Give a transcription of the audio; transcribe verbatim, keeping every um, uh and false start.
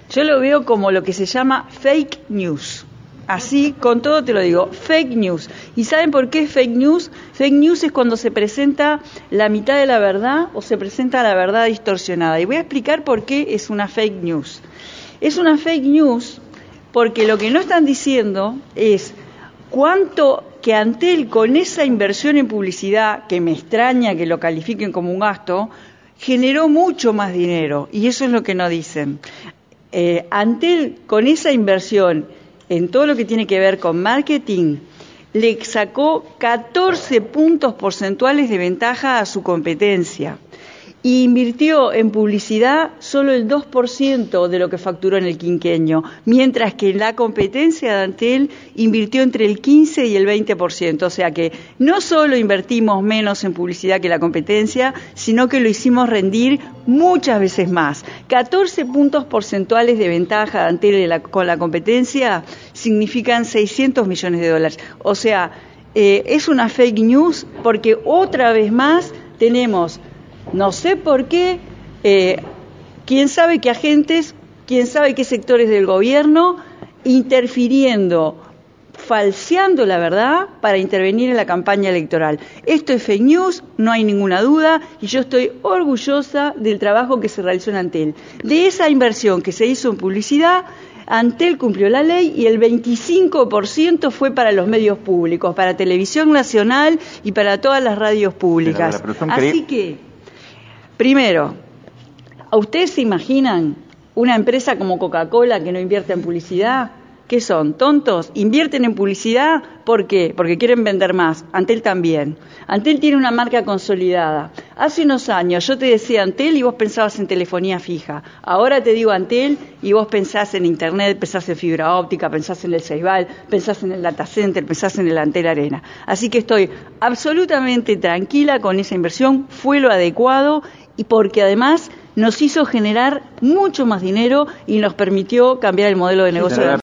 Yo lo veo como lo que se llama fake news. Así, con todo te lo digo, fake news. ¿Y saben por qué es fake news? Fake news es cuando se presenta la mitad de la verdad o se presenta la verdad distorsionada. Y voy a explicar por qué es una fake news. Es una fake news porque lo que no están diciendo es cuánto que Antel, con esa inversión en publicidad, que me extraña que lo califiquen como un gasto, generó mucho más dinero. Y eso es lo que no dicen. Eh, Antel, con esa inversión en todo lo que tiene que ver con marketing, le sacó catorce puntos porcentuales de ventaja a su competencia. Y invirtió en publicidad solo el dos por ciento de lo que facturó en el quinquenio, mientras que la competencia de Antel invirtió entre el quince y el veinte por ciento. O sea que no solo invertimos menos en publicidad que la competencia, sino que lo hicimos rendir muchas veces más. catorce puntos porcentuales de ventaja de Antel con la competencia significan seiscientos millones de dólares. O sea, eh, es una fake news porque otra vez más tenemos... No sé por qué, eh, quién sabe qué agentes, quién sabe qué sectores del gobierno interfiriendo, falseando la verdad para intervenir en la campaña electoral. Esto es fake news, no hay ninguna duda, y yo estoy orgullosa del trabajo que se realizó en Antel. De esa inversión que se hizo en publicidad, Antel cumplió la ley y el veinticinco por ciento fue para los medios públicos, para Televisión Nacional y para todas las radios públicas. Pero, pero Así que... Primero, ¿a ustedes se imaginan una empresa como Coca-Cola que no invierte en publicidad? ¿Qué son? ¿Tontos? ¿Invierten en publicidad? ¿Por qué? Porque quieren vender más. Antel también. Antel tiene una marca consolidada. Hace unos años yo te decía Antel y vos pensabas en telefonía fija. Ahora te digo Antel y vos pensás en internet, pensás en fibra óptica, pensás en el Ceibal, pensás en el data center, pensás en el Antel Arena. Así que estoy absolutamente tranquila con esa inversión. Fue lo adecuado y porque además nos hizo generar mucho más dinero y nos permitió cambiar el modelo de negocio.